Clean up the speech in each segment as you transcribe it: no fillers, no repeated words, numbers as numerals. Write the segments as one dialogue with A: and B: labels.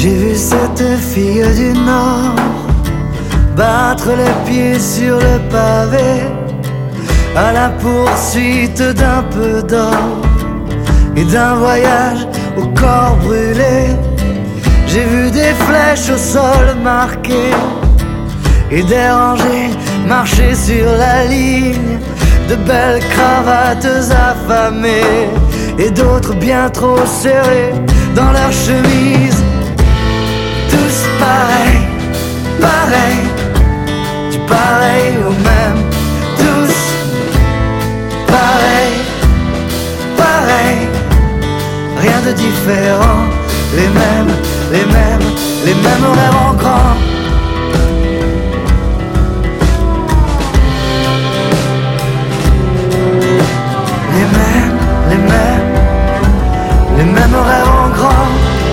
A: J'ai vu cette fille du Nord battre les pieds sur le pavé à la poursuite d'un peu d'or et d'un voyage au corps brûlé. J'ai vu des flèches au sol marquées et des rangées marcher sur la ligne, de belles cravates affamées et d'autres bien trop serrées dans leurs chemises. Tous pareils, pareils, du pareil au même. Tous pareils, pareils, rien de différent. Les mêmes, les mêmes, les mêmes rêves en grand. Les mêmes, les mêmes, les mêmes rêves en grand.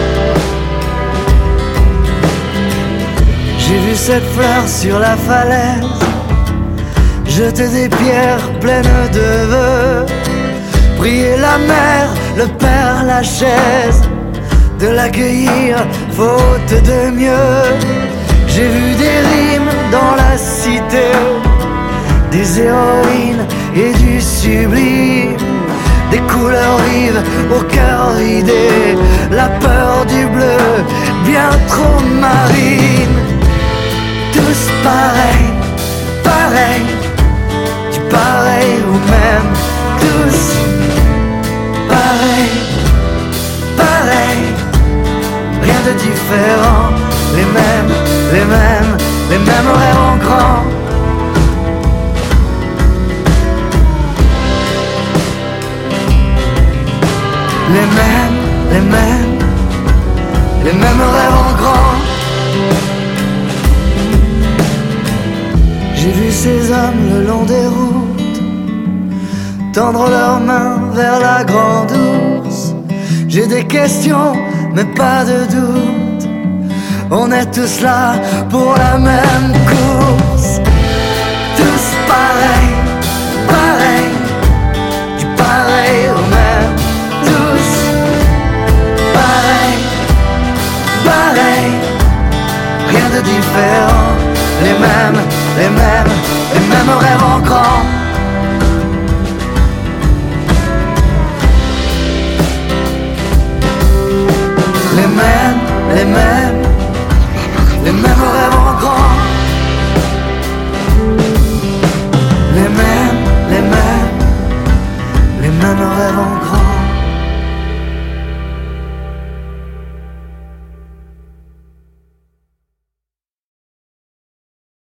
A: J'ai vu cette fleur sur la falaise jeter des pierres pleines de vœux, prier la mère, le père, la chaise, de l'accueillir faute de mieux. J'ai vu des rimes dans la cité, des héroïnes et du sublime, des couleurs vives au cœur vidé, la peur du bleu bien trop marine. Tous pareils, pareils, du pareil au même. Tous pareils, pareils, rien de différent. Les mêmes, les mêmes, les mêmes rêves en grand. Les mêmes, les mêmes, les mêmes rêves en grand. J'ai vu ces hommes le long des routes tendre leurs mains vers la grande ours. J'ai des questions mais pas de doute, on est tous là pour la même course. Tous pareils, pareils, du pareil au même. Tous pareils, pareils, rien de différent. Les mêmes, les mêmes, les mêmes rêves en grand. Les mêmes, les mêmes,